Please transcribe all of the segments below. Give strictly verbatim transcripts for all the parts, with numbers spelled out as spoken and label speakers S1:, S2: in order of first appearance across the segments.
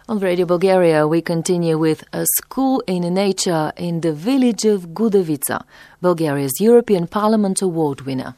S1: On Radio Bulgaria, we continue with A School in Nature in the village of Gudovica, Bulgaria's European Parliament Award winner.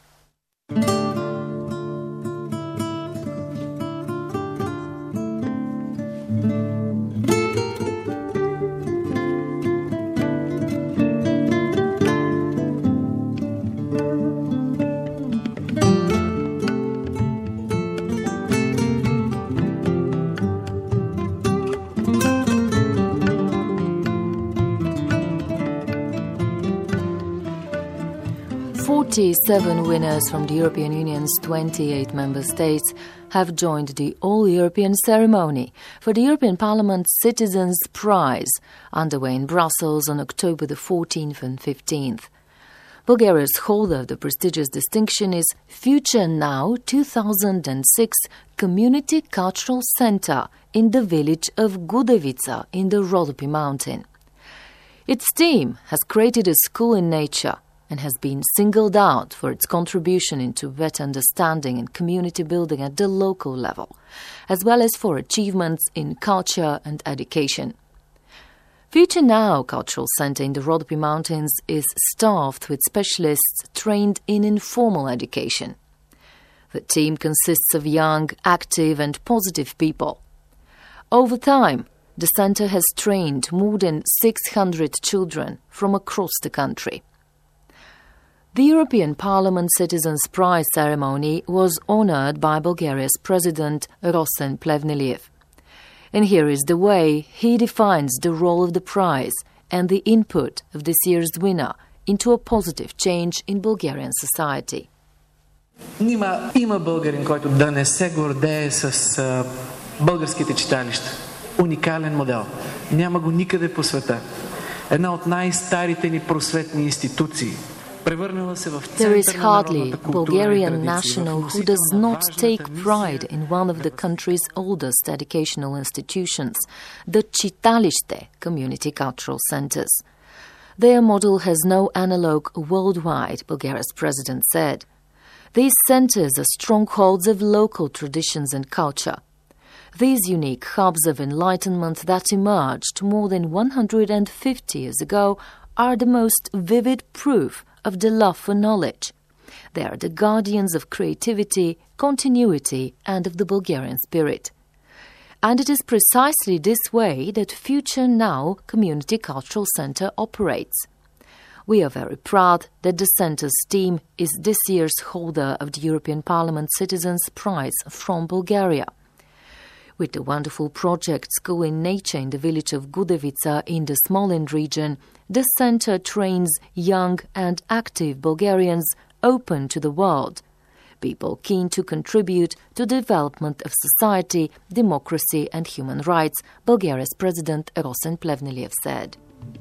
S1: forty-seven winners from the European Union's twenty-eight member states have joined the All-European ceremony for the European Parliament Citizens' Prize, underway in Brussels on October the fourteenth and fifteenth. Bulgaria's holder of the prestigious distinction is Future Now two thousand six Community Cultural Centre in the village of Gudovica in the Rhodope Mountain. Its team has created a school in nature and has been singled out for its contribution into better understanding and community building at the local level, as well as for achievements in culture and education. Future Now Cultural Centre in the Rhodope Mountains is staffed with specialists trained in informal education. The team consists of young, active and positive people. Over time, the centre has trained more than six hundred children from across the country. The European Parliament Citizens' Prize ceremony was honoured by Bulgaria's President Rosen Plevneliev. And here is the way he defines the role of the prize and the input of this year's winner into a positive change in Bulgarian society.
S2: Нима има българин, който да не се гордее с а, българските читалища. Уникален модел. Няма го никъде по света. Една от най-старите ни просветни институции.
S1: There is hardly a Bulgarian national who does not take pride in one of the country's oldest educational institutions, the Читалище community cultural centers. Their model has no analogue worldwide, Bulgaria's president said. These centers are strongholds of local traditions and culture. These unique hubs of enlightenment that emerged more than one hundred fifty years ago are the most vivid proof of the love for knowledge. They are the guardians of creativity, continuity and of the Bulgarian spirit. And it is precisely this way that Future Now Community Cultural Centre operates. We are very proud that the Centre's team is this year's holder of the European Parliament Citizens' Prize from Bulgaria. With the wonderful project School in Nature in the village of Gudovica in the Smolin region, the centre trains young and active Bulgarians open to the world, people keen to contribute to the development of society, democracy and human rights, Bulgaria's President Rosen Plevneliev said.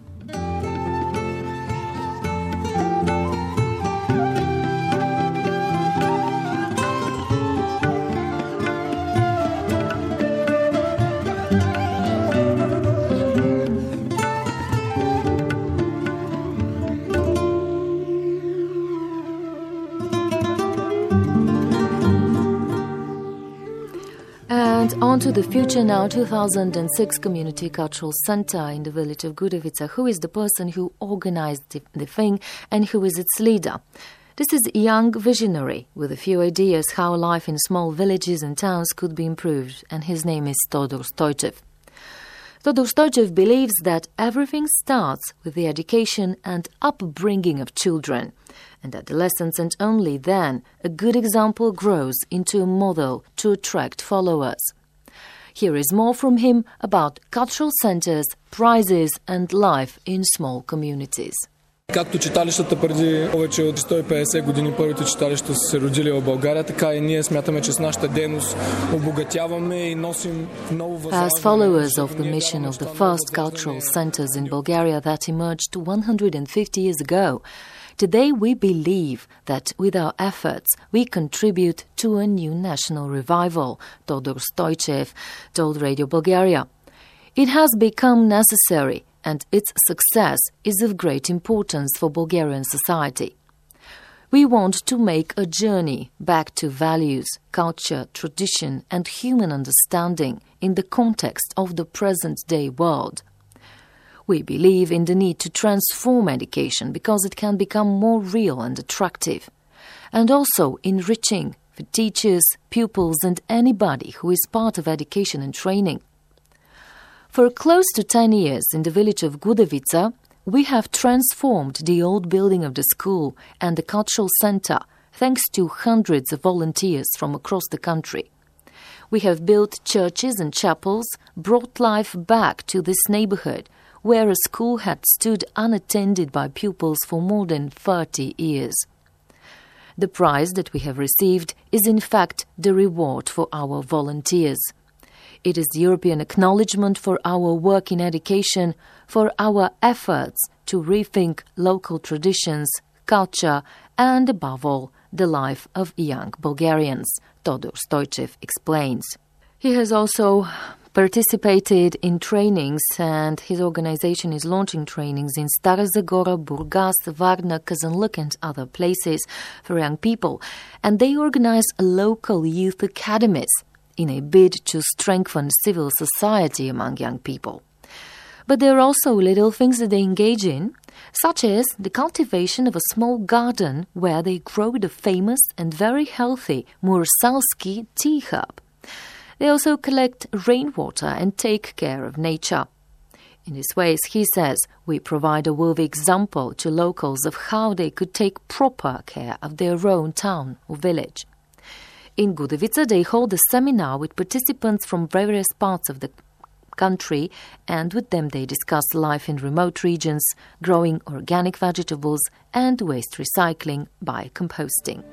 S1: And on to the Future Now two thousand six Community Cultural Centre in the village of Gudovica. Who is the person who organised the, the thing and who is its leader? This is a young visionary with a few ideas how life in small villages and towns could be improved, and his name is Todor Stoichev. Todor Stoichev believes that everything starts with the education and upbringing of children, and adolescents, and only then a good example grows into a model to attract followers. Here is more from him about cultural centres, prizes and life in small communities.
S3: Както читалищата преди повече от сто и петдесет години първите читалища са се родили в България, така и ние смятаме, че с нашата дейност обогатяваме и носим много възможности.
S1: As followers of the mission of the first cultural centers in Bulgaria that emerged one hundred fifty years ago, today we believe that with our efforts we contribute to a new national revival, Todor Stoichev told Radio Bulgaria. It has become necessary, and its success is of great importance for Bulgarian society. We want to make a journey back to values, culture, tradition, and human understanding in the context of the present-day world. We believe in the need to transform education because it can become more real and attractive, and also enriching for teachers, pupils, and anybody who is part of education and training. For close to ten years in the village of Gudovica, we have transformed the old building of the school and the cultural center thanks to hundreds of volunteers from across the country. We have built churches and chapels, brought life back to this neighborhood where a school had stood unattended by pupils for more than thirty years. The prize that we have received is in fact the reward for our volunteers. It is the European acknowledgement for our work in education, for our efforts to rethink local traditions, culture, and above all, the life of young Bulgarians, Todor Stoichev explains. He has also participated in trainings, and his organization is launching trainings in Stara Zagora, Burgas, Varna, Kazanluk, and other places for young people. And they organize local youth academies in a bid to strengthen civil society among young people. But there are also little things that they engage in, such as the cultivation of a small garden where they grow the famous and very healthy Mursalski tea herb. They also collect rainwater and take care of nature. In these ways, he says, we provide a worthy example to locals of how they could take proper care of their own town or village. In Gudovica, they hold a seminar with participants from various parts of the country, and with them they discuss life in remote regions, growing organic vegetables, and waste recycling by composting.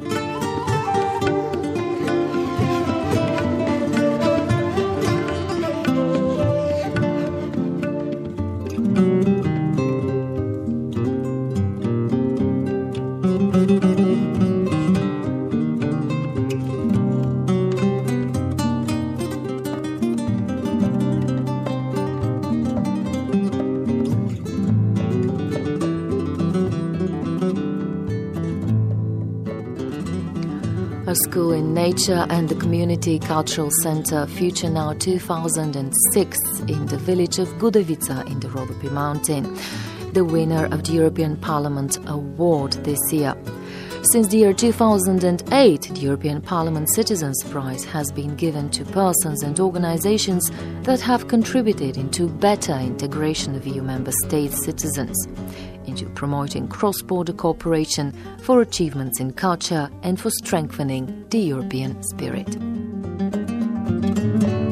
S1: A school in nature and the Community Cultural Center Future Now two thousand six in the village of Gudovica in the Rodopi Mountain, the winner of the European Parliament Award this year. Since the year two thousand eight, the European Parliament Citizens Prize has been given to persons and organizations that have contributed into better integration of E U member states' citizens, into promoting cross-border cooperation, for achievements in culture, and for strengthening the European spirit.